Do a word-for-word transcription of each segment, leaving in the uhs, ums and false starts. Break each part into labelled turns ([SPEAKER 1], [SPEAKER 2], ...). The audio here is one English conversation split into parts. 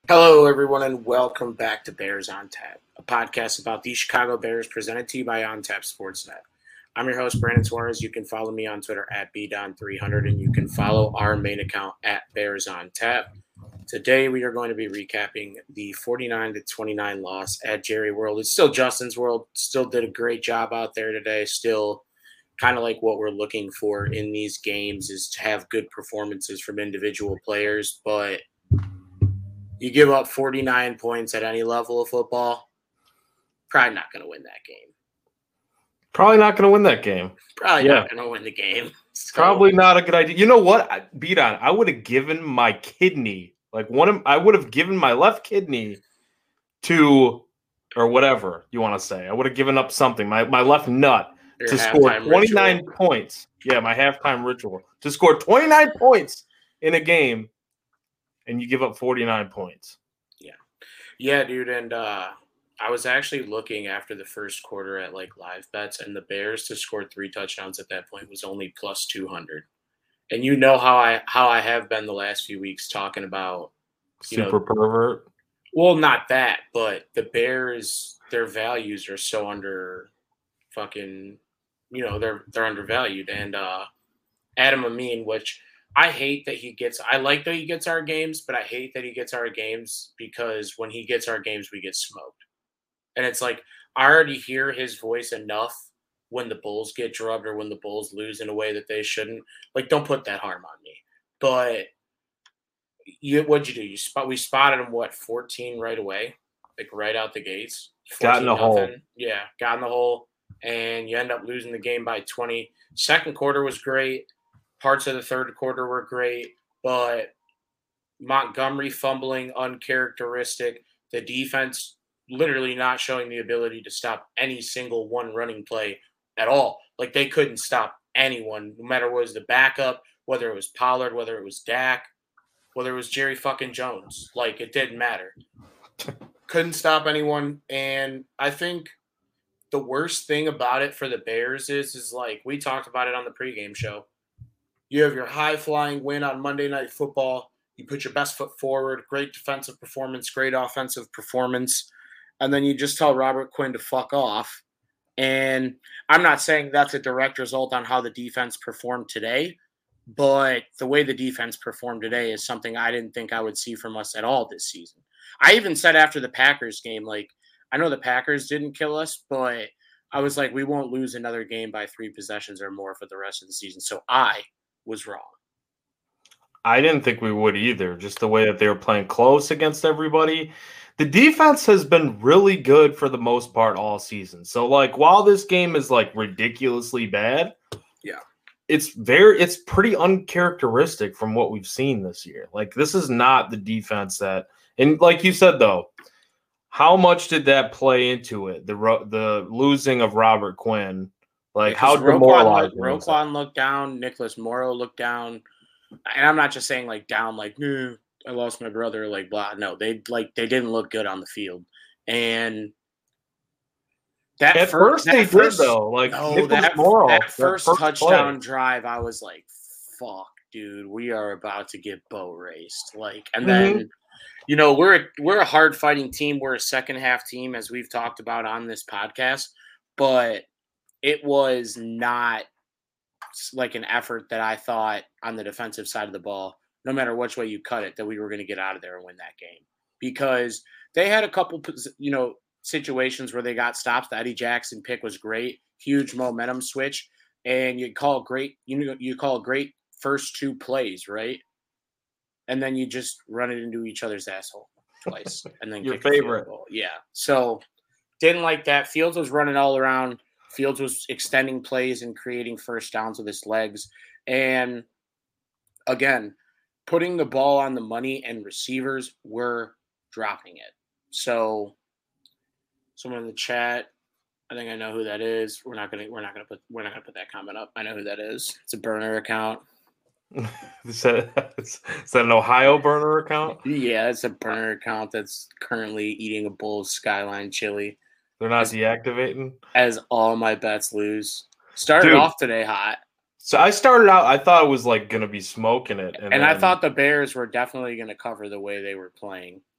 [SPEAKER 1] Hello, everyone, and welcome back to Bears on Tap, a podcast about the Chicago Bears presented to you by On Tap Sportsnet. I'm your host, Brandon Suarez. You can follow me on Twitter at B Don three hundred, and you can follow our main account at Bears on Tap. Today, we are going to be recapping the forty-nine to twenty-nine loss at Jerry World. It's still Justin's World. Still did a great job out there today. Still kind of like what we're looking for in these games is to have good performances from individual players, but you give up forty-nine points at any level of football, probably not going to win that game.
[SPEAKER 2] Probably not going to win that game.
[SPEAKER 1] Probably yeah. not going to win the game.
[SPEAKER 2] So. Probably not a good idea. You know what? Beat on. I would have given my kidney, like one of, I would have given my left kidney to, or whatever you want to say. I would have given up something, my, my left nut, Your to score twenty-nine ritual. points. Yeah, my halftime ritual. To score twenty-nine points in a game. And you give up forty-nine points.
[SPEAKER 1] Yeah. Yeah, dude. And uh, I was actually looking after the first quarter at like live bets, and the Bears to score three touchdowns at that point was only plus two hundred. And you know how I how I have been the last few weeks talking about you
[SPEAKER 2] super
[SPEAKER 1] know,
[SPEAKER 2] pervert.
[SPEAKER 1] Well, not that, but the Bears, their values are so under fucking, you know, they're they're undervalued. And uh, Adam Amin, which I hate that he gets – I like that he gets our games, but I hate that he gets our games because when he gets our games, we get smoked. And it's like I already hear his voice enough when the Bulls get drubbed or when the Bulls lose in a way that they shouldn't. Like, don't put that harm on me. But you, what'd you do? You spot, we spotted him, what, fourteen right away? Like right out the gates?
[SPEAKER 2] Got in the hole.
[SPEAKER 1] Yeah, got in the hole. And you end up losing the game by twenty. Second quarter was great. Parts of the third quarter were great, but Montgomery fumbling uncharacteristic. The defense literally not showing the ability to stop any single one running play at all. Like they couldn't stop anyone, no matter what was the backup, whether it was Pollard, whether it was Dak, whether it was Jerry fucking Jones. Like it didn't matter. Couldn't stop anyone. And I think the worst thing about it for the Bears is, is like we talked about it on the pregame show. You have your high-flying win on Monday Night Football. You put your best foot forward, great defensive performance, great offensive performance, and then you just tell Robert Quinn to fuck off. And I'm not saying that's a direct result on how the defense performed today, but the way the defense performed today is something I didn't think I would see from us at all this season. I even said after the Packers game, like, I know the Packers didn't kill us, but I was like, we won't lose another game by three possessions or more for the rest of the season. So I was wrong.
[SPEAKER 2] I didn't think we would either, just the way that they were playing close against everybody. The defense has been really good for the most part all season. So, like, while this game is, like, ridiculously bad,
[SPEAKER 1] yeah,
[SPEAKER 2] it's very, it's pretty uncharacteristic from what we've seen this year. Like, this is not the defense that, and like you said, though, how much did that play into it? The the losing of Robert Quinn. Like, yeah, how demoralizing
[SPEAKER 1] Roquan, looked, Roquan looked down. Nicholas Morrow looked down. And I'm not just saying, like, down, like, eh, I lost my brother, like, blah. No, they, like, they didn't look good on the field. And that
[SPEAKER 2] At
[SPEAKER 1] first,
[SPEAKER 2] first they
[SPEAKER 1] first,
[SPEAKER 2] did, though. Like,
[SPEAKER 1] no,
[SPEAKER 2] Nicholas
[SPEAKER 1] that,
[SPEAKER 2] Morrow,
[SPEAKER 1] that first, that first touchdown
[SPEAKER 2] play.
[SPEAKER 1] drive, I was like, fuck, dude, we are about to get boat raced. Like, and
[SPEAKER 2] mm-hmm.
[SPEAKER 1] then, you know, we're, a, we're a hard-fighting team. We're a second-half team, as we've talked about on this podcast. But it was not like an effort that I thought on the defensive side of the ball, no matter which way you cut it, that we were going to get out of there and win that game. Because they had a couple, you know, situations where they got stops. The Eddie Jackson pick was great, huge momentum switch, and you call great, you know, you call great first two plays, right? And then you just run it into each other's asshole twice, and then
[SPEAKER 2] your
[SPEAKER 1] kick
[SPEAKER 2] favorite,
[SPEAKER 1] a field goal. Yeah. So didn't like that. Fields was running all around. Fields was extending plays and creating first downs with his legs. And again, putting the ball on the money and receivers were dropping it. So someone in the chat, I think I know who that is. We're not gonna we're not gonna put we're not gonna put that comment up. I know who that is. It's a burner account.
[SPEAKER 2] is, that, is that an Ohio burner account?
[SPEAKER 1] Yeah, it's a burner account that's currently eating a bowl of Skyline chili.
[SPEAKER 2] They're not as, deactivating?
[SPEAKER 1] As all my bets lose. Started Dude, off today hot.
[SPEAKER 2] So I started out, I thought it was like going to be smoking it.
[SPEAKER 1] And, and then, I thought the Bears were definitely going to cover the way they were playing.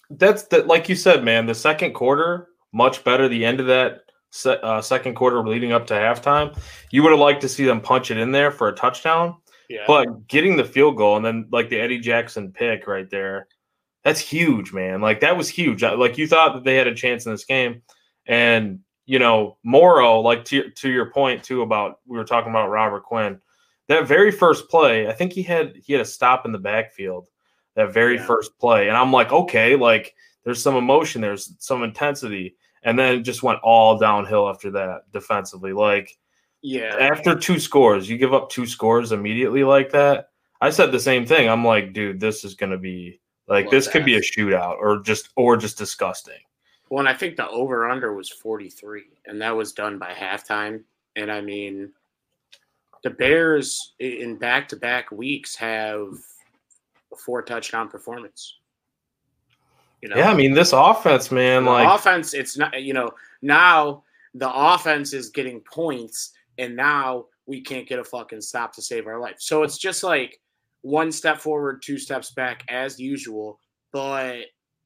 [SPEAKER 2] that's the like you said, man. The second quarter much better. The end of that se- uh, second quarter leading up to halftime, you would have liked to see them punch it in there for a touchdown.
[SPEAKER 1] Yeah.
[SPEAKER 2] But getting the field goal and then like the Eddie Jackson pick right there, that's huge, man. Like that was huge. Like you thought that they had a chance in this game, and you know Morrow, like to to your point too about we were talking about Robert Quinn. That very first play, I think he had he had a stop in the backfield. That very
[SPEAKER 1] Yeah.
[SPEAKER 2] first play, and I'm like, okay, like there's some emotion, there's some intensity, and then it just went all downhill after that defensively. Like
[SPEAKER 1] Yeah.
[SPEAKER 2] after two scores, you give up two scores immediately like that. I said the same thing. I'm like, dude, this is going to be like this could be a shootout or just or just disgusting.
[SPEAKER 1] Well, and I think the over-under was forty-three, and that was done by halftime. And, I mean, the Bears in back-to-back weeks have a four-touchdown performance. You know?
[SPEAKER 2] Yeah, I mean, this offense, man,
[SPEAKER 1] the
[SPEAKER 2] like
[SPEAKER 1] offense, it's not, you know, now the offense is getting points, and now we can't get a fucking stop to save our life. So it's just like one step forward, two steps back as usual, but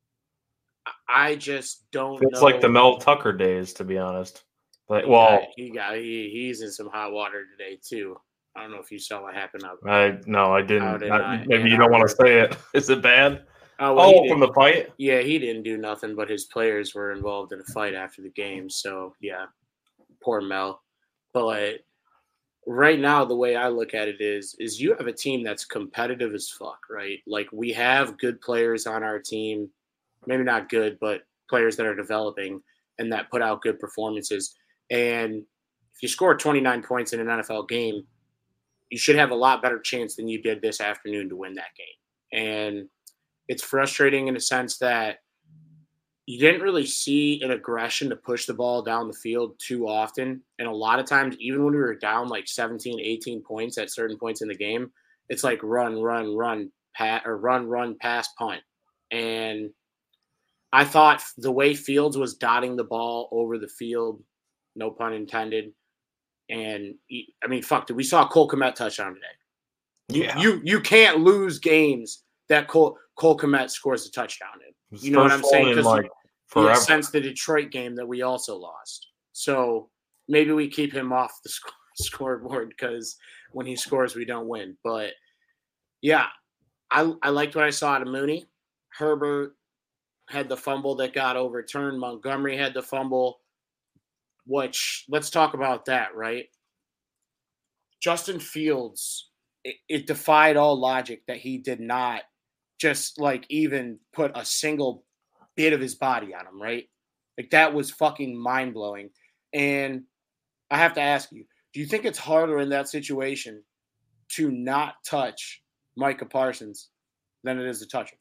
[SPEAKER 1] I just don't
[SPEAKER 2] it's
[SPEAKER 1] know.
[SPEAKER 2] like the Mel Tucker days, to be honest. Like, well,
[SPEAKER 1] yeah, he got he, he's in some hot water today too. I don't know if you saw what happened up.
[SPEAKER 2] I no, I didn't.
[SPEAKER 1] Out in,
[SPEAKER 2] I-
[SPEAKER 1] uh,
[SPEAKER 2] maybe
[SPEAKER 1] Ann
[SPEAKER 2] you don't want to
[SPEAKER 1] Arbor.
[SPEAKER 2] say it. Is it bad?
[SPEAKER 1] Oh, well, he
[SPEAKER 2] Oh,
[SPEAKER 1] did-
[SPEAKER 2] from the fight?
[SPEAKER 1] yeah, he didn't do nothing, but his players were involved in a fight after the game. So yeah, poor Mel. But right now, the way I look at it is, is you have a team that's competitive as fuck, right? Like we have good players on our team, maybe not good, but players that are developing and that put out good performances. And if you score twenty-nine points in an N F L game, you should have a lot better chance than you did this afternoon to win that game. And it's frustrating in a sense that you didn't really see an aggression to push the ball down the field too often. And a lot of times, even when we were down like seventeen, eighteen points at certain points in the game, it's like run, run, run, pat or run, run, pass, punt. And I thought the way Fields was dotting the ball over the field, no pun intended. And he, I mean, fuck, did we saw Cole Kmet touchdown today? You,
[SPEAKER 2] Yeah.
[SPEAKER 1] you you can't lose games that Cole Cole Kmet scores a touchdown in. You know what I'm saying?
[SPEAKER 2] Because like forever.
[SPEAKER 1] Since the Detroit game that we also lost. So maybe we keep him off the sc- scoreboard because when he scores, we don't win. But yeah, I I liked what I saw out of Mooney. Herbert had the fumble that got overturned. Montgomery had the fumble. Which let's talk about that, right? Justin Fields, it, it defied all logic that he did not just like even put a single bit of his body on him, right? Like that was fucking mind blowing. And I have to ask you, do you think it's harder in that situation to not touch Micah Parsons than it is to touch him?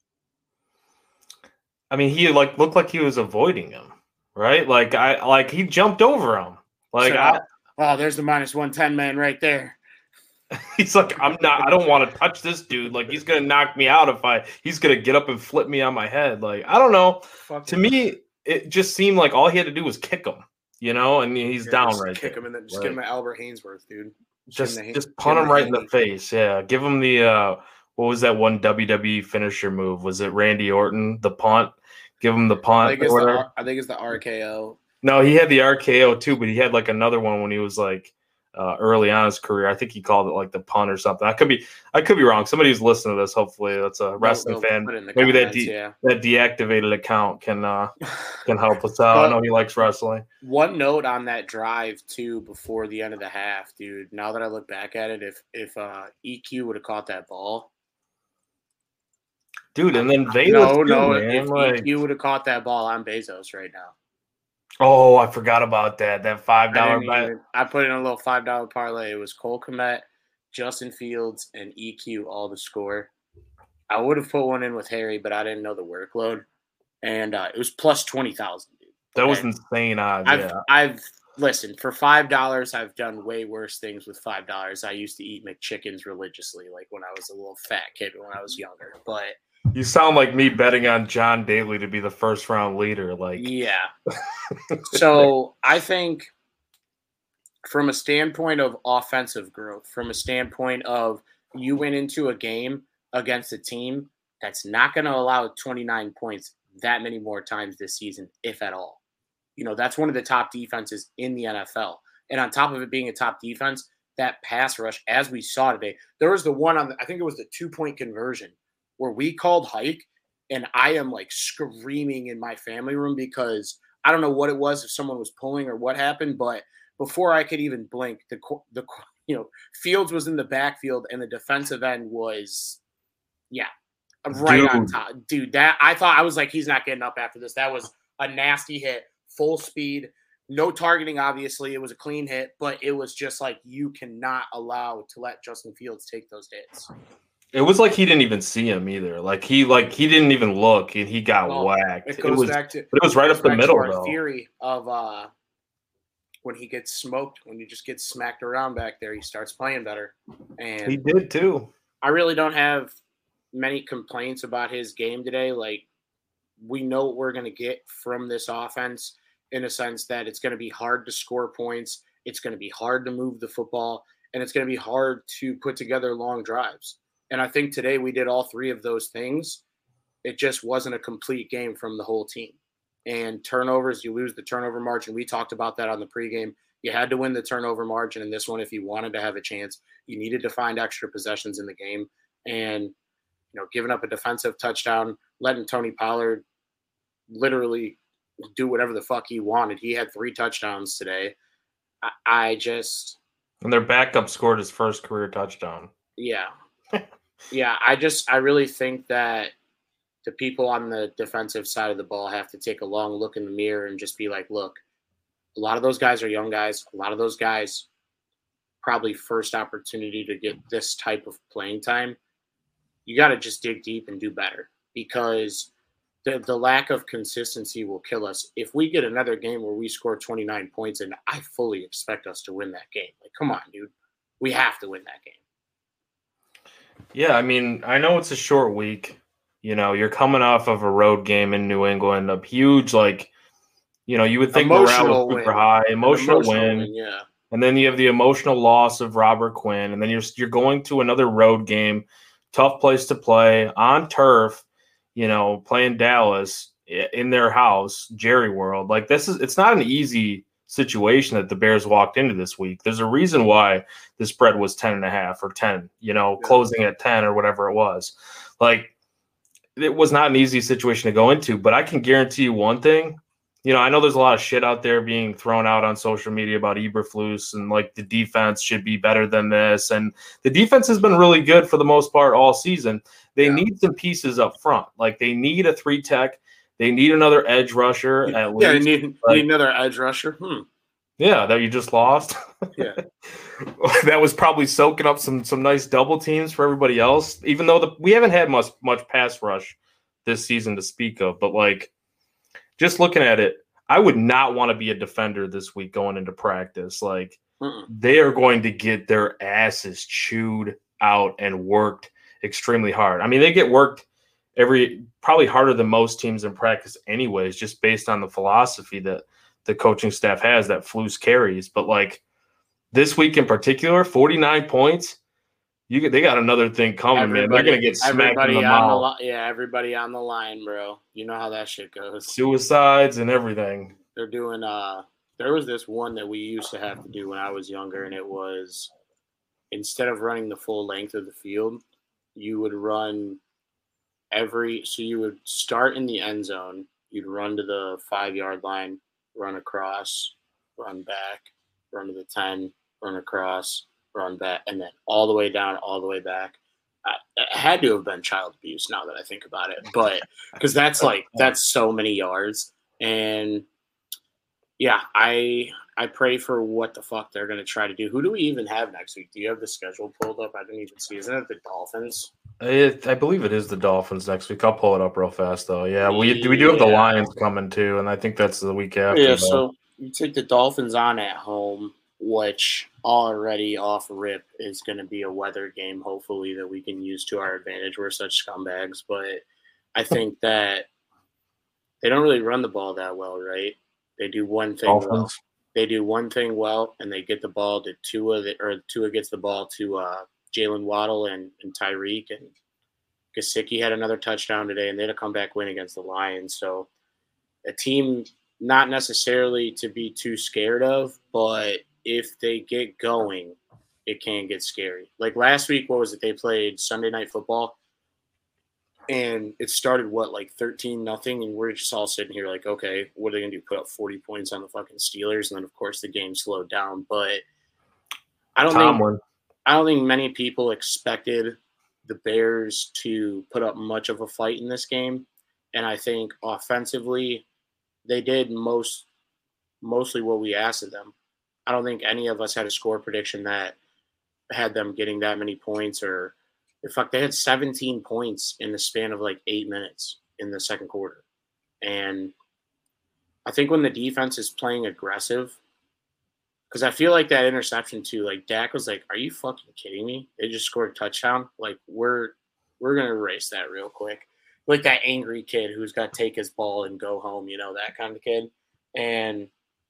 [SPEAKER 2] I mean, he like looked like he was avoiding him, right? Like I like he jumped over him. Like
[SPEAKER 1] So,
[SPEAKER 2] I,
[SPEAKER 1] oh, there's the minus one ten man right there.
[SPEAKER 2] he's like, I'm not. I don't want to touch this dude. Like he's gonna knock me out if I. He's gonna get up and flip me on my head. Like I don't know.
[SPEAKER 1] Fuck
[SPEAKER 2] To
[SPEAKER 1] him.
[SPEAKER 2] me, it just seemed like all he had to do was kick him. You know, and he's
[SPEAKER 1] Yeah,
[SPEAKER 2] down
[SPEAKER 1] just
[SPEAKER 2] right
[SPEAKER 1] kick
[SPEAKER 2] there.
[SPEAKER 1] him and then just
[SPEAKER 2] Right.
[SPEAKER 1] give him an Albert Hainsworth, dude.
[SPEAKER 2] Just
[SPEAKER 1] give him the-
[SPEAKER 2] just
[SPEAKER 1] give
[SPEAKER 2] punt
[SPEAKER 1] him
[SPEAKER 2] him
[SPEAKER 1] the
[SPEAKER 2] right in the
[SPEAKER 1] handy.
[SPEAKER 2] face. Yeah, give him the. uh What was that one W W E finisher move? Was it Randy Orton the punt? Give him the
[SPEAKER 1] I
[SPEAKER 2] punt
[SPEAKER 1] think
[SPEAKER 2] or
[SPEAKER 1] it's the
[SPEAKER 2] whatever.
[SPEAKER 1] R- I think it's the R K O.
[SPEAKER 2] No, he had the R K O too, but he had like another one when he was like uh, early on in his career. I think he called it like the punt or something. I could be, I could be wrong. Somebody who's listening to this, hopefully, that's a wrestling
[SPEAKER 1] they'll
[SPEAKER 2] fan.
[SPEAKER 1] put it in the
[SPEAKER 2] Maybe that
[SPEAKER 1] comments,
[SPEAKER 2] de-
[SPEAKER 1] yeah.
[SPEAKER 2] that deactivated account can uh, can help us out. I know he likes wrestling.
[SPEAKER 1] One note on that drive too before the end of the half, dude. Now that I look back at it, if if uh, E Q would have caught that ball,
[SPEAKER 2] Dude, and then Vegas
[SPEAKER 1] no,
[SPEAKER 2] too,
[SPEAKER 1] no,
[SPEAKER 2] man.
[SPEAKER 1] if
[SPEAKER 2] Like,
[SPEAKER 1] E Q would have caught that ball, I'm Bezos right now.
[SPEAKER 2] oh, I forgot about that. That five
[SPEAKER 1] I,
[SPEAKER 2] dollar
[SPEAKER 1] didn't
[SPEAKER 2] bet.
[SPEAKER 1] even, I put in a little five dollar parlay. It was Cole Kmet, Justin Fields, and E Q all to score. I would have put one in with Harry, but I didn't know the workload, and uh, it was plus twenty thousand.
[SPEAKER 2] That was insane odds.
[SPEAKER 1] I've
[SPEAKER 2] Yeah.
[SPEAKER 1] I've listened for five dollars. I've done way worse things with five dollars. I used to eat McChickens religiously, like when I was a little fat kid when I was younger. But
[SPEAKER 2] You sound like me betting on John Daly to be the first round leader. Like,
[SPEAKER 1] yeah. So I think from a standpoint of offensive growth, from a standpoint of you went into a game against a team that's not going to allow twenty-nine points that many more times this season, if at all. You know, that's one of the top defenses in the N F L. And on top of it being a top defense, that pass rush, as we saw today, there was the one on, the, I think it was the two-point conversion where we called hike, and I am like screaming in my family room because I don't know what it was, if someone was pulling or what happened, but before I could even blink, the the you know Fields was in the backfield and the defensive end was, yeah, right
[SPEAKER 2] Dude.
[SPEAKER 1] on top, dude. That I thought I was like, he's not getting up after this. That was a nasty hit, full speed, no targeting. Obviously, it was a clean hit, but it was just like you cannot allow to let Justin Fields take those hits.
[SPEAKER 2] It was like he didn't even see him either. Like he like he didn't even look and he got
[SPEAKER 1] well,
[SPEAKER 2] whacked.
[SPEAKER 1] It goes
[SPEAKER 2] it was,
[SPEAKER 1] back to
[SPEAKER 2] but it was right up the middle.
[SPEAKER 1] Our
[SPEAKER 2] though.
[SPEAKER 1] theory of uh, when he gets smoked, when you just get smacked around back there, he starts playing better. And
[SPEAKER 2] he did too.
[SPEAKER 1] I really don't have many complaints about his game today. Like, we know what we're going to get from this offense in a sense that it's going to be hard to score points. It's going to be hard to move the football, and it's going to be hard to put together long drives. And I think today we did all three of those things. It just wasn't a complete game from the whole team. And turnovers, you lose the turnover margin. We talked about that on the pregame. You had to win the turnover margin in this one if you wanted to have a chance. You needed to find extra possessions in the game. And, you know, giving up a defensive touchdown, letting Tony Pollard literally do whatever the fuck he wanted. He had three touchdowns today. I, I just –
[SPEAKER 2] And their backup scored his first career touchdown.
[SPEAKER 1] Yeah. Yeah, I just – I really think that the people on the defensive side of the ball have to take a long look in the mirror and just be like, look, a lot of those guys are young guys. A lot of those guys probably first opportunity to get this type of playing time. You got to just dig deep and do better because the, the lack of consistency will kill us. If we get another game where we score twenty-nine points, and I fully expect us to win that game. Like, come on, dude. We have to win that game.
[SPEAKER 2] Yeah, I mean, I know it's a short week. You know, you're coming off of a road game in New England, a huge, like, you know, you would think
[SPEAKER 1] emotional
[SPEAKER 2] morale was super
[SPEAKER 1] win.
[SPEAKER 2] high, emotional,
[SPEAKER 1] emotional
[SPEAKER 2] win.
[SPEAKER 1] win, yeah.
[SPEAKER 2] And then you have the emotional loss of Robert Quinn, and then you're you're going to another road game, tough place to play on turf, you know, playing Dallas in their house, Jerry World. Like, this is it's not an easy situation that the Bears walked into this week. There's a reason why the spread was ten and a half or ten, you know, yeah. closing at ten or whatever it was. Like, it was not an easy situation to go into, but I can guarantee you one thing. You know, I know there's a lot of shit out there being thrown out on social media about Eberflus and like the defense should be better than this. And the defense has been really good for the most part all season. They yeah. need some pieces up front. Like, they need a three tech. They need another edge rusher at
[SPEAKER 1] yeah,
[SPEAKER 2] least.
[SPEAKER 1] Yeah, they need, like, need another edge rusher. Hmm.
[SPEAKER 2] Yeah, that you just lost.
[SPEAKER 1] Yeah.
[SPEAKER 2] That was probably soaking up some some nice double teams for everybody else, even though the, we haven't had much much pass rush this season to speak of. But, like, just looking at it, I would not want to be a defender this week going into practice. Like, Mm-mm. they are going to get their asses chewed out and worked extremely hard. I mean, they get worked every probably harder than most teams in practice anyways, just based on the philosophy that the coaching staff has that Flus carries. But, like, this week in particular, forty-nine points, you get, they got another thing coming, everybody, man. They're going to get smacked in the mouth.
[SPEAKER 1] The, yeah, everybody on the line, bro. You know how that shit goes.
[SPEAKER 2] Suicides and everything.
[SPEAKER 1] They're doing uh there was this one that we used to have to do when I was younger, and it was instead of running the full length of the field, you would run every so you would start in the end zone, you'd run to the five yard line, run across, run back, run to the ten, run across, run back, and then all the way down, all the way back. I, it had to have been child abuse now that I think about it, but because that's like that's so many yards. And yeah, I I pray for what the fuck they're gonna try to do. Who do we even have next week? Do you have the schedule pulled up? I didn't even see. Isn't it the Dolphins?
[SPEAKER 2] It, I believe it is the Dolphins next week. I'll pull it up real fast though. Yeah, we we do have the Lions coming too, and I think that's the week after.
[SPEAKER 1] Yeah,
[SPEAKER 2] though.
[SPEAKER 1] So you take the Dolphins on at home, which already off rip is going to be a weather game, hopefully, that we can use to our advantage. We're such scumbags, but I think that they don't really run the ball that well, right? They do one thing Dolphins. well. They do one thing well, and they get the ball to Tua, or Tua gets the ball to uh, Jalen Waddle and, and Tyreek, and Gesicki had another touchdown today, and they had a comeback win against the Lions. So a team not necessarily to be too scared of, but if they get going, it can get scary. Like last week, what was it? They played Sunday Night Football, and it started, what, like thirteen nothing, and we're just all sitting here like, okay, what are they going to do, put up forty points on the fucking Steelers? And then, of course, the game slowed down. But I don't
[SPEAKER 2] Tomlin.
[SPEAKER 1] think I don't think many people expected the Bears to put up much of a fight in this game. And I think offensively, they did most mostly what we asked of them. I don't think any of us had a score prediction that had them getting that many points, or in fact, they had seventeen points in the span of like eight minutes in the second quarter. And I think when the defense is playing aggressive, because I feel like that interception too, like Dak was like, are you fucking kidding me? They just scored a touchdown. Like we're we're gonna erase that real quick. Like that angry kid who's got to take his ball and go home, you know, that kind of kid. And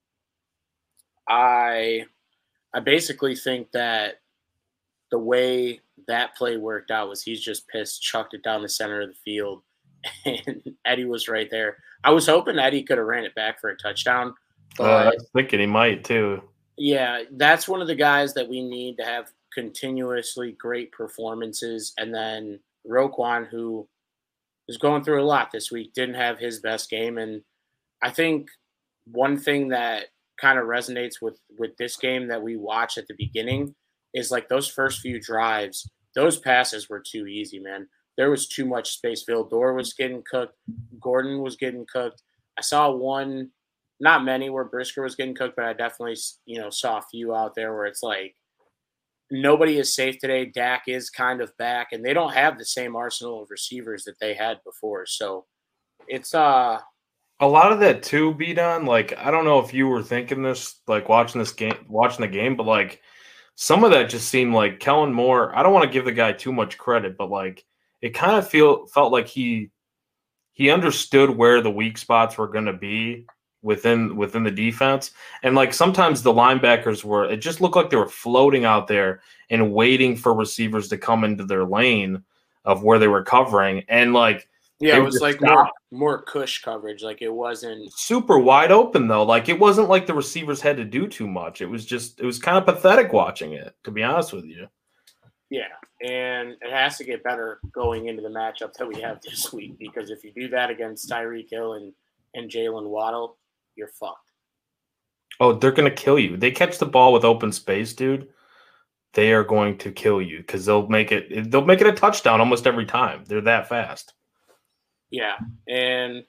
[SPEAKER 1] I I basically think that the way that play worked out was he's just pissed, chucked it down the center of the field, and Eddie was right there. I was hoping Eddie could have ran it back for a touchdown. But
[SPEAKER 2] uh, I was thinking he might too.
[SPEAKER 1] Yeah, that's one of the guys that we need to have continuously great performances. And then Roquan, who is going through a lot this week, didn't have his best game. And I think one thing that kind of resonates with, with this game that we watched at the beginning is like those first few drives, those passes were too easy, man. There was too much space. Vildor was getting cooked. Gordon was getting cooked. I saw one, not many where Brisker was getting cooked, but I definitely, you know, saw a few out there where it's like nobody is safe today. Dak is kind of back, and they don't have the same arsenal of receivers that they had before. So it's uh
[SPEAKER 2] a lot of that too, B-Don. Like, I don't know if you were thinking this, like watching this game, watching the game, but like some of that just seemed like Kellen Moore. I don't want to give the guy too much credit, but like it kind of feel felt like he he understood where the weak spots were going to be within within the defense. And like sometimes the linebackers were, it just looked like they were floating out there and waiting for receivers to come into their lane of where they were covering. And like,
[SPEAKER 1] yeah, it was like more, more cush coverage. Like it wasn't
[SPEAKER 2] super wide open though. Like it wasn't like the receivers had to do too much. It was just, it was kind of pathetic watching it, to be honest with you.
[SPEAKER 1] Yeah. And it has to get better going into the matchup that we have this week, because if you do that against Tyreek Hill and, and Jalen Waddle, you're fucked.
[SPEAKER 2] Oh, they're going to kill you. They catch the ball with open space, dude. They are going to kill you because they'll make it, they'll make it a touchdown almost every time. They're that fast.
[SPEAKER 1] Yeah. And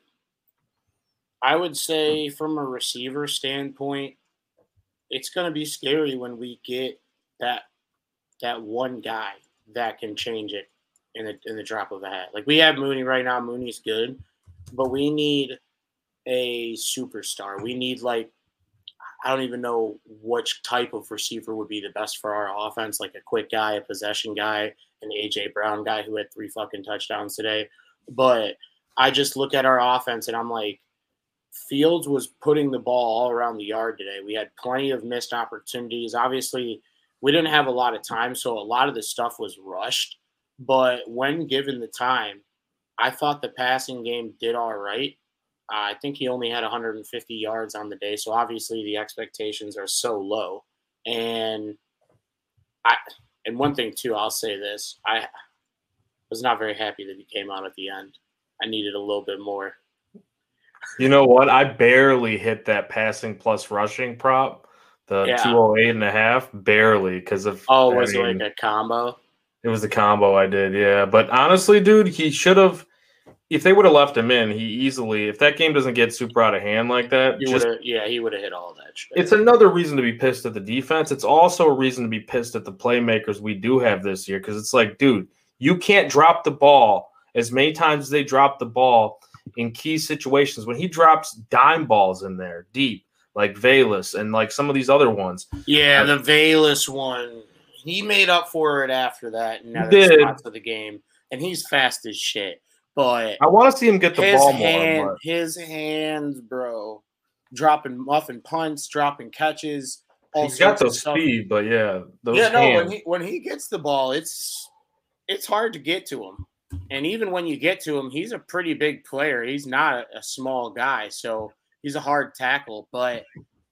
[SPEAKER 1] I would say from a receiver standpoint, it's going to be scary when we get that, that one guy that can change it in the, in the drop of a hat. Like we have Mooney right now. Mooney's good, but we need a superstar. We need like, I don't even know which type of receiver would be the best for our offense, like a quick guy, a possession guy, an A J Brown guy who had three fucking touchdowns today. But I just look at our offense and I'm like, Fields was putting the ball all around the yard today. We had plenty of missed opportunities. Obviously, we didn't have a lot of time, so a lot of the stuff was rushed. But when given the time, I thought the passing game did all right. Uh, I think he only had one hundred fifty yards on the day, so obviously the expectations are so low. And I, and one thing too, I'll say this: I was not very happy that he came out at the end. I needed a little bit more.
[SPEAKER 2] You know what? I barely hit that passing plus rushing prop, the yeah. two oh eight and a half, barely because of.
[SPEAKER 1] Oh, was I mean, it like a combo?
[SPEAKER 2] It was the combo I did, yeah. But honestly, dude, he should have. If they would have left him in, he easily, if that game doesn't get super out of hand like that,
[SPEAKER 1] he just, yeah, he would have hit all that shit.
[SPEAKER 2] It's another reason to be pissed at the defense. It's also a reason to be pissed at the playmakers we do have this year, because it's like, dude, you can't drop the ball as many times as they drop the ball in key situations. When he drops dime balls in there deep, like Velus and like some of these other ones.
[SPEAKER 1] Yeah, the Velus one, he made up for it after that in other spots of the game, and he's fast as shit. But
[SPEAKER 2] I want to see him get the ball
[SPEAKER 1] hand,
[SPEAKER 2] more. But.
[SPEAKER 1] His hands, bro, dropping muffin punts, dropping catches.
[SPEAKER 2] All He's got the speed, but yeah, those
[SPEAKER 1] yeah, no.
[SPEAKER 2] hands.
[SPEAKER 1] When he when he gets the ball, it's it's hard to get to him. And even when you get to him, he's a pretty big player. He's not a, a small guy, so he's a hard tackle. But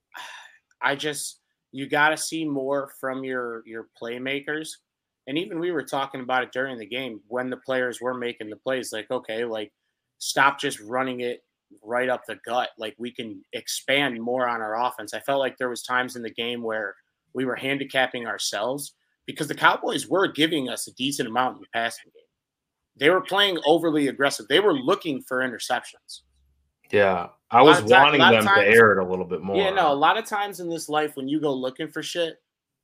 [SPEAKER 1] I just you got to see more from your your playmakers. And even we were talking about it during the game when the players were making the plays. Like, okay, like stop just running it right up the gut. Like we can expand more on our offense. I felt like there was times in the game where we were handicapping ourselves because the Cowboys were giving us a decent amount in the passing game. They were playing overly aggressive. They were looking for interceptions.
[SPEAKER 2] Yeah, I was wanting them to air it a little bit more.
[SPEAKER 1] Yeah, no, a lot of times in this life when you go looking for shit,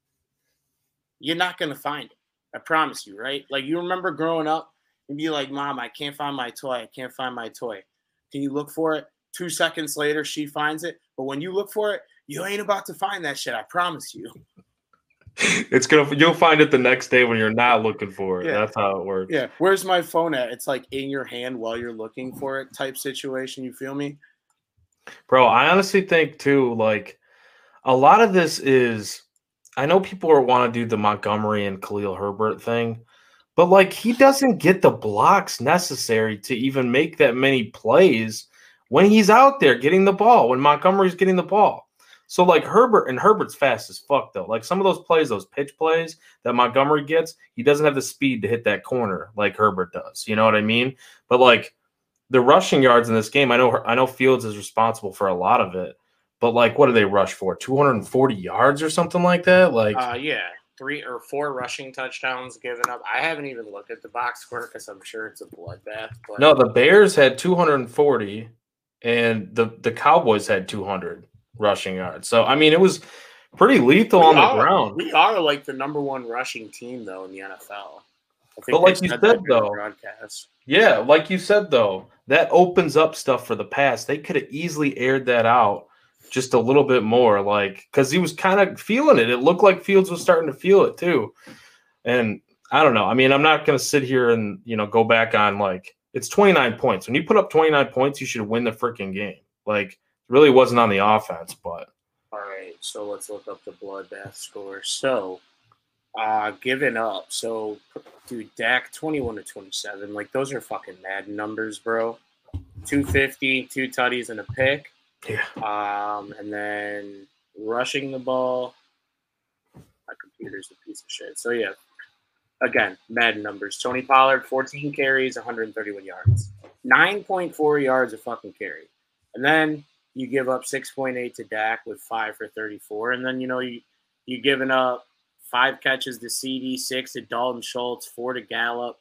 [SPEAKER 1] you're not going to find it. I promise you, right? Like you remember growing up and be like, Mom, I can't find my toy. I can't find my toy. Can you look for it? Two seconds later, she finds it. But when you look for it, you ain't about to find that shit. I promise you.
[SPEAKER 2] It's gonna you'll find it the next day when you're not looking for it. Yeah. That's how it works.
[SPEAKER 1] Yeah. Where's my phone at? It's like in your hand while you're looking for it type situation. You feel me?
[SPEAKER 2] Bro, I honestly think too, like a lot of this is I know people are want to do the Montgomery and Khalil Herbert thing, but like he doesn't get the blocks necessary to even make that many plays when he's out there getting the ball, when Montgomery's getting the ball. So, like, Herbert, and Herbert's fast as fuck, though. Like, some of those plays, those pitch plays that Montgomery gets, he doesn't have the speed to hit that corner like Herbert does. You know what I mean? But, like, the rushing yards in this game, I know I know Fields is responsible for a lot of it. But, like, what do they rush for? two hundred forty yards or something like that? Like,
[SPEAKER 1] uh, yeah. Three or four rushing touchdowns given up. I haven't even looked at the box score because I'm sure it's a bloodbath. But...
[SPEAKER 2] No, the Bears had two hundred forty, and the, the Cowboys had two hundred. Rushing yards. So, I mean, it was pretty lethal
[SPEAKER 1] we
[SPEAKER 2] on the
[SPEAKER 1] are,
[SPEAKER 2] ground.
[SPEAKER 1] We are like the number one rushing team, though, in the N F L. I think
[SPEAKER 2] but like you said, said though,
[SPEAKER 1] broadcast.
[SPEAKER 2] yeah, like you said, though, that opens up stuff for the pass. They could have easily aired that out just a little bit more, like, because he was kind of feeling it. It looked like Fields was starting to feel it, too. And I don't know. I mean, I'm not going to sit here and, you know, go back on, like, it's twenty-nine points. When you put up twenty-nine points, you should win the freaking game. Like, really wasn't on the offense, but
[SPEAKER 1] all right. So let's look up the bloodbath score. So, uh, giving up. So, dude, Dak twenty-one to twenty-seven. Like those are fucking Madden numbers, bro. two fifty, two tutties, and a pick.
[SPEAKER 2] Yeah.
[SPEAKER 1] Um, and then rushing the ball. My computer's a piece of shit. So yeah, again, Madden numbers. Tony Pollard, fourteen carries, one hundred thirty-one yards, nine point four yards a fucking carry, and then you give up six point eight to Dak with five for thirty-four. And then, you know, you, you're giving up five catches to C D, six to Dalton Schultz, four to Gallup.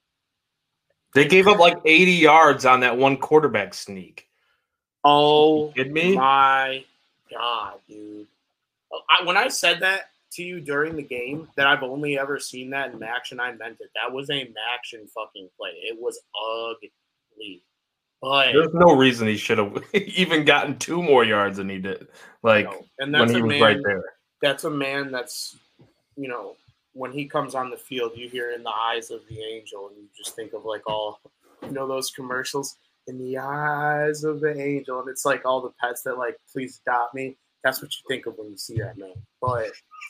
[SPEAKER 2] They gave up like eighty yards on that one quarterback sneak.
[SPEAKER 1] Oh,
[SPEAKER 2] you kidding me?
[SPEAKER 1] My God, dude. I, when I said that to you during the game, that I've only ever seen that in action, I meant it. That was a action fucking play. It was ugly. But
[SPEAKER 2] there's no reason he should have even gotten two more yards than he did. Like no. And that's when he was
[SPEAKER 1] man,
[SPEAKER 2] right there.
[SPEAKER 1] That's a man that's, you know, when he comes on the field, you hear in the eyes of the angel, and you just think of like all, you know, those commercials, in the eyes of the angel, and it's like all the pets that like, please adopt me. That's what you think of when you see that man. But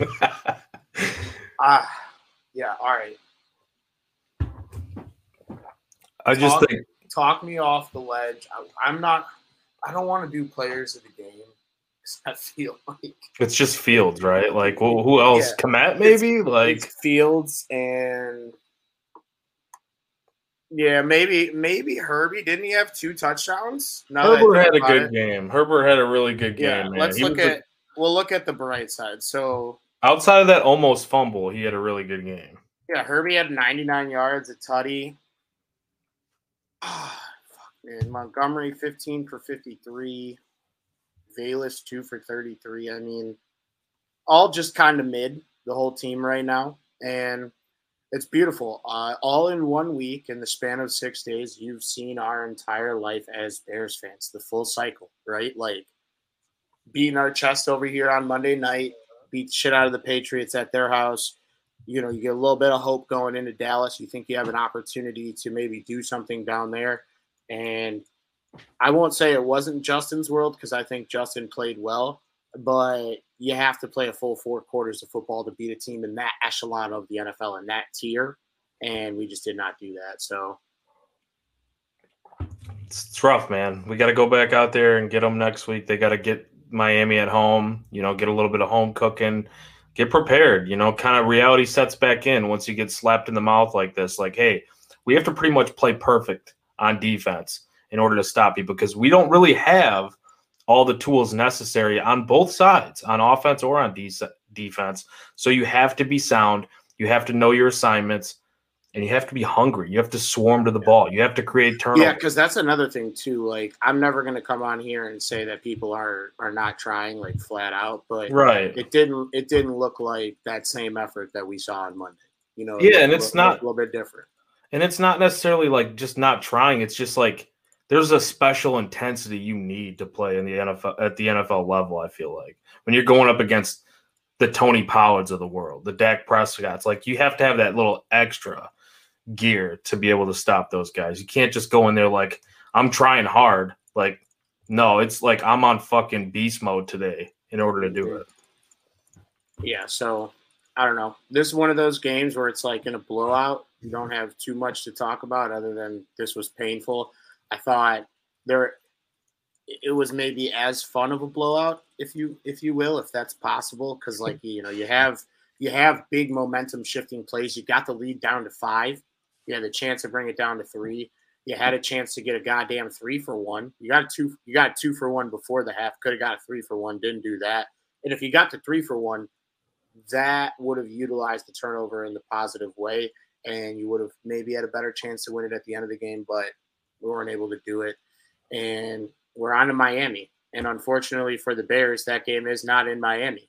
[SPEAKER 1] ah, uh, yeah, all right.
[SPEAKER 2] I just
[SPEAKER 1] Talk-
[SPEAKER 2] think.
[SPEAKER 1] Talk me off the ledge. I, I'm not. I don't want to do players of the game. I feel like
[SPEAKER 2] it's just Fields, right? Like, well, who else?
[SPEAKER 1] Yeah.
[SPEAKER 2] Komet, maybe.
[SPEAKER 1] It's,
[SPEAKER 2] like
[SPEAKER 1] it's Fields and yeah, maybe maybe Herbie. Didn't he have two touchdowns?
[SPEAKER 2] Now Herbert had a good it. game. Herbert had a really good game.
[SPEAKER 1] Yeah,
[SPEAKER 2] man.
[SPEAKER 1] let's
[SPEAKER 2] he
[SPEAKER 1] look at.
[SPEAKER 2] A,
[SPEAKER 1] we'll look at the bright side. So
[SPEAKER 2] outside of that almost fumble, he had a really good game.
[SPEAKER 1] Yeah, Herbie had ninety-nine yards, a tutty. Oh, fuck, man. Montgomery, fifteen for fifty-three. Valus, two for thirty-three. I mean, all just kind of mid, the whole team right now. And it's beautiful. Uh, all in one week, in the span of six days, you've seen our entire life as Bears fans, the full cycle, right? Like, beating our chest over here on Monday night, beat the shit out of the Patriots at their house. You know, you get a little bit of hope going into Dallas. You think you have an opportunity to maybe do something down there. And I won't say it wasn't Justin's world because I think Justin played well, but you have to play a full four quarters of football to beat a team in that echelon of the N F L in that tier. and we just did not do that. So
[SPEAKER 2] it's, it's rough, man. We got to go back out there and get them next week. They got to get Miami at home, you know, get a little bit of home cooking, get prepared, you know, kind of reality sets back in once you get slapped in the mouth like this. Like, hey, we have to pretty much play perfect on defense in order to stop you, because we don't really have all the tools necessary on both sides, on offense or on de- defense. So you have to be sound. You have to know your assignments, and you have to be hungry. You have to swarm to the ball. You have to create turnovers.
[SPEAKER 1] Yeah, because that's another thing too. Like, I'm never going to come on here and say that people are are not trying, like, flat out, but
[SPEAKER 2] right.
[SPEAKER 1] it didn't it didn't look like that same effort that we saw on Monday. You know,
[SPEAKER 2] yeah,
[SPEAKER 1] it
[SPEAKER 2] and it's not
[SPEAKER 1] a little bit different.
[SPEAKER 2] And it's not necessarily like just not trying. It's just like there's a special intensity you need to play in the N F L at the N F L level. I feel like when you're going up against the Tony Pollards of the world, the Dak Prescotts, like you have to have that little extra gear to be able to stop those guys. You can't just go in there like I'm trying hard. Like, no, it's like I'm on fucking beast mode today in order to do it.
[SPEAKER 1] Yeah, so I don't know. This is one of those games where it's like in a blowout, you don't have too much to talk about other than this was painful. I thought there it was maybe as fun of a blowout, if you if you will, if that's possible, because like you know you have you have big momentum shifting plays. You got the lead down to five. You had the chance to bring it down to three. You had a chance to get a goddamn three for one. You got a two. You got two for one before the half. Could have got a three for one. Didn't do that. And if you got the three for one, that would have utilized the turnover in the positive way, and you would have maybe had a better chance to win it at the end of the game. But we weren't able to do it, and we're on to Miami. And unfortunately for the Bears, that game is not in Miami.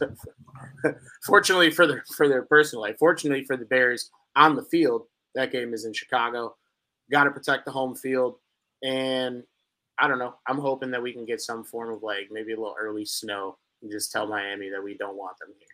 [SPEAKER 1] Fortunately for their for their personal life, fortunately for the Bears on the field, that game is in Chicago. Got to protect the home field, and I don't know. I'm hoping that we can get some form of like maybe a little early snow and just tell Miami that we don't want them here.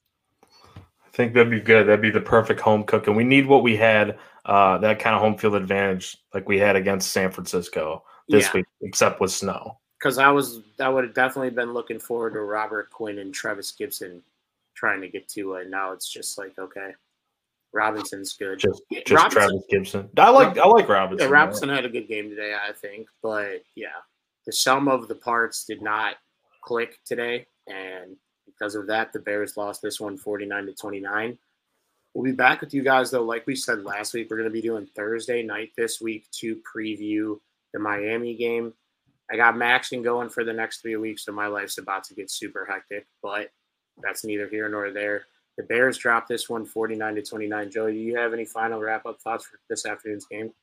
[SPEAKER 2] I think that'd be good. That'd be the perfect home cooking. We need what we had, uh, that kind of home field advantage like we had against San Francisco this yeah. week, except with snow.
[SPEAKER 1] Because I was, I would have definitely been looking forward to Robert Quinn and Travis Gibson trying to get to it. Now it's just like, okay, Robinson's good.
[SPEAKER 2] Just, just Robinson, Travis Gibson. I like, I like Robinson.
[SPEAKER 1] Yeah, Robinson man. had a good game today, I think. But yeah, the sum of the parts did not click today, and because of that, the Bears lost this one forty-nine to twenty-nine. We'll be back with you guys, though. Like we said last week, we're going to be doing Thursday night this week to preview the Miami game. I got maxing going for the next three weeks, so my life's about to get super hectic, but that's neither here nor there. The Bears dropped this one forty-nine to twenty-nine. Joey, do you have any final wrap-up thoughts for this afternoon's game?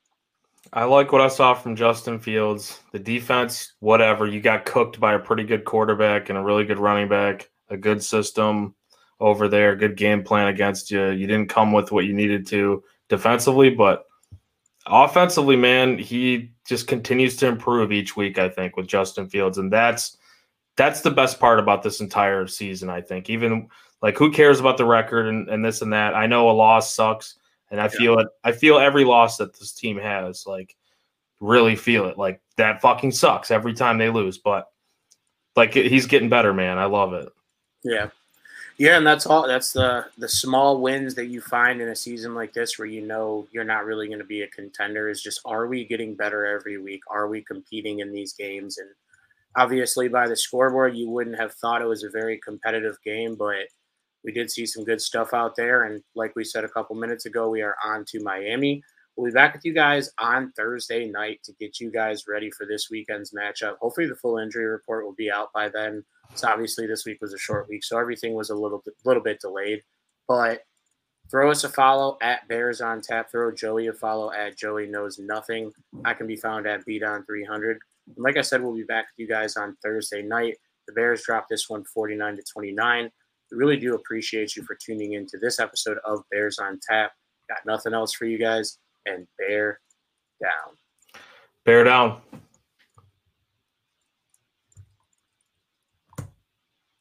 [SPEAKER 2] I like what I saw from Justin Fields. The defense, whatever. You got cooked by a pretty good quarterback and a really good running back, a good system over there, good game plan against you. You didn't come with what you needed to defensively, but offensively, man, he just continues to improve each week, I think, with Justin Fields. And that's that's the best part about this entire season, I think. Even, like, who cares about the record and, and this and that? I know a loss sucks, and I yeah. feel it. I feel every loss that this team has, like, really feel it. Like, that fucking sucks every time they lose. But, like, he's getting better, man. I love it.
[SPEAKER 1] Yeah. Yeah, and that's all. That's the the small wins that you find in a season like this where you know you're not really going to be a contender is just, are we getting better every week? Are we competing in these games? And obviously by the scoreboard, you wouldn't have thought it was a very competitive game, but we did see some good stuff out there. And like we said a couple minutes ago, we are on to Miami. We'll be back with you guys on Thursday night to get you guys ready for this weekend's matchup. Hopefully the full injury report will be out by then. So obviously this week was a short week, so everything was a little bit, little bit delayed. But throw us a follow at Bears on Tap. Throw Joey a follow at Joey Knows Nothing. I can be found at Beat On three hundred. And like I said, we'll be back with you guys on Thursday night. The Bears dropped this one forty-nine to twenty-nine. We really do appreciate you for tuning in to this episode of Bears on Tap. Got nothing else for you guys, and bear down.
[SPEAKER 2] Bear down.